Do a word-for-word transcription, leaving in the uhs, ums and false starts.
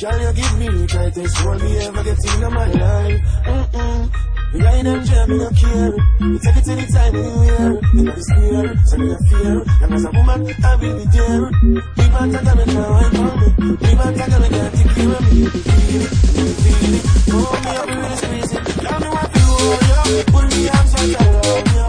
Girl, you give me the tightest hold me ever get in my life. Mm-mm. Behind them jam, me no care. You take it anytime, anywhere. You know the square, so me no fear. And as a woman, I will be there. Keep on talking, me can't wait for me. Keep on talking, me can't take care of me. You feel it, you feel it. Oh, me, I'll be really squeezing. Tell me what you want, yo. Put me arms right around you.